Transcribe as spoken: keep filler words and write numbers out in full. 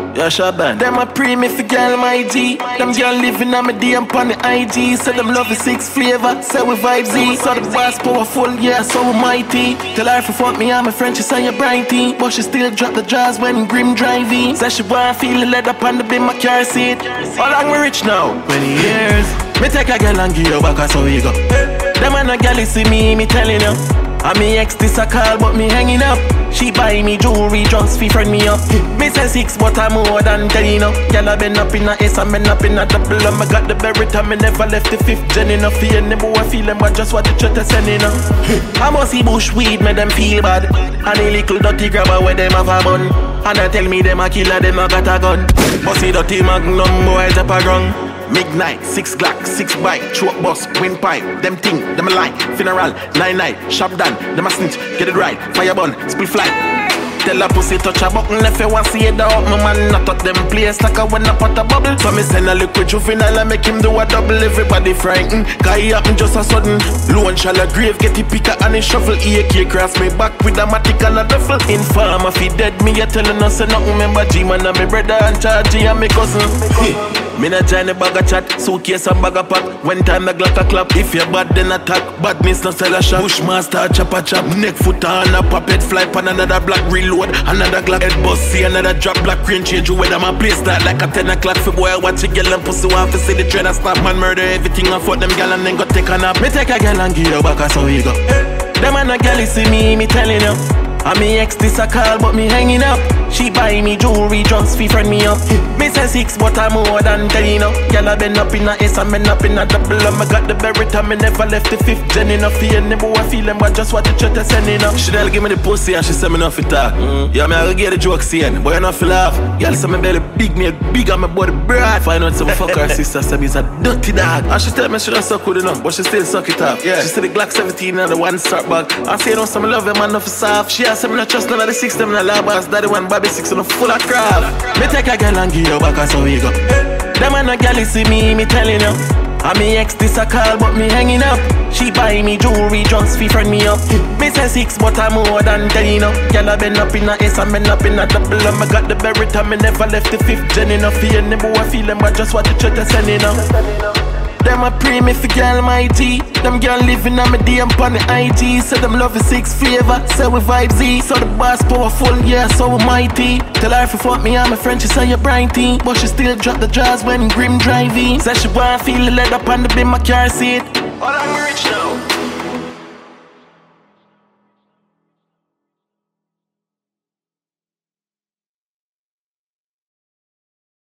Yeah, Shaban. Them a pre me for girl my G. Them girl living on me D M on the I G. Say them love the six flavor, say we vibe Z. So the boss powerful, yeah, so we mighty. Tell her for fuck me, I'm a French, she say you're brighty. But she still drop the jaws when grim driving. Say she wanna feel the leather on the bin my car seat. How long we rich now? twenty years. Me take a girl and give you back, so we go. Them and a girl see me, me telling you. And me ex this a call, but me hanging up. She buy me jewelry, drugs, fee friend me up. Me say six, but I'm more than ten, you know. Girl, I been up in a ace, I been up in a double. I got the berry time, me never left the fifth gen enough. For any boy feel them, but just what the church send, you know. I must see bush weed, make them feel bad. And a little dirty grabber where them have a bun. And they tell me them a killer, them a got a gun. But see dirty magnum, boys up a grung. Midnight, six Glock, six bite, choke bus, windpipe, them ting, them a lie, funeral, nine night, shop done, them a snitch, get it right, fire bun, spill fly. Tell a pussy touch a button if you want see it out, my man not at them place like a when I pot a bubble. So me send a liquid juvenile and make him do a double, everybody frightened. Guy happen just a sudden, low and shallow grave, get the picker and he shuffle, E A K cross me back with a matic and a duffel. Inform if he dead, me a telling us nothing, remember G-man and me brother and charge and me cousin. Me not join the bag of chat, suitcase and bag of pack. When time the Glock a clap, if you bad then attack. Badness no sell a shot. Bushmaster chop a chop, neck foot on a puppet fly pan another black reload. Another Glock head bust, see another drop black crane change you weather my place start like a ten o'clock for boy watch a girl and pussy want to see the trend stop man murder everything and fuck them girl and then go take a nap. Me take a girl and give you back so we go. Them and a girl see me, me telling you. And me ex this a call but me hanging up. She buy me jewelry, drugs, fee friend me up. Me say six but I'm more than ten, you know. Girl I been up in a ace and been up in a double. I got the berry time, me never left the fifth gen enough. For any boy I feel them but just what the church is sending up. She tell give me the pussy and she say me not fit talk. mm. Yeah me I go get the joke saying, but you not feel laugh. Girl say me belly big, me big and my body broad. Find out some fuck her sister say me's a dirty dog. And she tell me she don't suck good enough, but she still suck it up. Yeah. She say the Glock seventeen and the one start back. I say no some love him man not for soft. She ask me not trust none of the six them in the lab ass. Daddy one baby six and full of crap. Me take a girl and give you back so we go. Them and a girl see me, me telling you. And me ex this a call but me hanging up. She buy me jewelry, drugs, fee friend me up. Me say six but I'm more than ten, you know. Girl I been up in a ace and been up in a double. I got the berry time, me never left the fifth gen enough. For any boy I feel them but just what the church is sending up. Them a pre me for girl my G. Them girl living on me D M on the I G. Say them love the six flavor, say we vibe Z. So the boss powerful, yeah, so we mighty. Tell her if you fuck me, I'm a French, she say you're brighty. But she still drop the jaws when grim driving. Say she wanna feel the leather on the bin my car seat. All I'm rich now.